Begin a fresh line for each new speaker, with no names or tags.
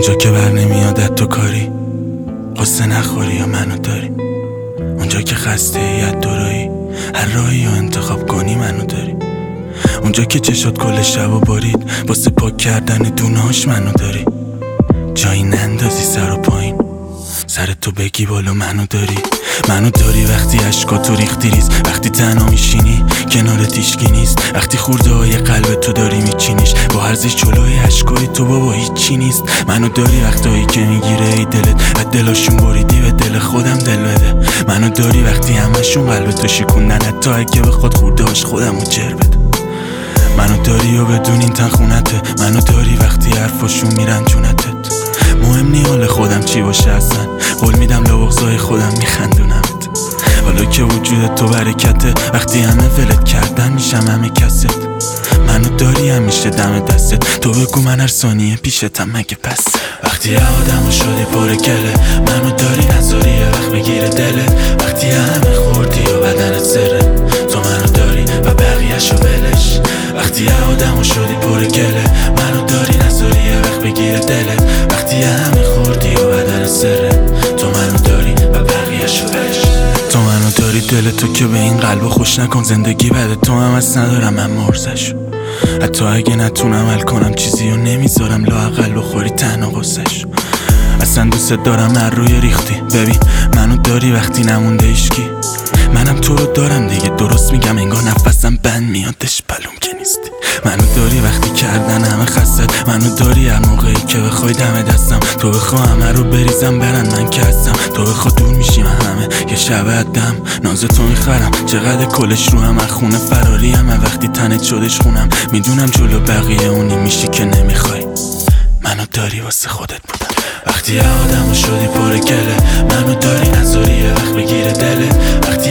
اونجا که بر نمیادت تو کاری، قصه نخوری یا منو داری. اونجا که خسته ایت دورایی، هر راهی رو انتخاب کنی منو داری. اونجا که چشات کل شب و بارید، واسه پاک کردن دونهاش منو داری. جایی نندازی سر و پایین، سر تو بگی بالا منو داری. منو داری وقتی عشقاتو ریختی ریز، وقتی تنها میشینی کنارت هیچکی نیست، وقتی خورده های قلب تو داری میچینیش با ارزش جلوی عشقای تو بابا هیچی نیست. منو داری وقتایی که میگیره ای دلت، از دلاشون بریدی به دل خودم دل بده. منو داری وقتی همشون قلبتو شکوندن، حتی اگه بخواد خوردهاش خودمو جر بده. منو داری و بدون این تن خونته، منو داری وقتی حرفاشون میرن جونتت. مهم نی حال خودم چی باشه اصلا، قول میدم لبغضای خودم میخندونمت. حالا که وجود تو برکته، وقتی همه ولت کردن میشم همه کست. منو داری همیشه دم دستت، تو بگو من هر ثانیه پیشتم مگه پس. وقتی آدمو شدی پر گله، منو داری نذاری یه وقت بگیره دلت. وقتی همه خوردی و بدنت سره، تو منو داری و بقیه‌شو ولش. وقتی آدمو شدی پر گله، منو داری نذاری یه وقت بگیره دلت. وقتی همه خوردی و بدنت سره، تو منو داری و بقیه‌شو ولش. تو منو داری دل تو که به این قلبو خوش نکن، زندگی بده تو هم از ندارم من مرزشو. حتی اگه نتونم حل کنم چیزی رو نمیذارم لااقل بخوری تنها قصه‌شو. اصلا دوست دارم هر روی ریختی، ببین منو داری وقتی نمونده ایشکی. منم تو رو دارم دیگه، درست میگم انگار نفسم بند میادش پلوم که نیستی. منو داری وقتی کردن همه خستت، منو داری هر موقعی که بخوای دم دستم. تو بخوا همه رو بریزم برن من که هستم، تو بخوا دور میشیم همه یه شب دم. ناز تو میخرم چقدر کلش رو هم، خونه فراری هم وقتی تنت شدش خونم. میدونم جلو بقیه اونی میشی که نمیخوای، منو داری واسه خودت بودم. وقتی آدمو شدی پر گله، منو داری نذاری یه وقت بگیره دلت. وقتی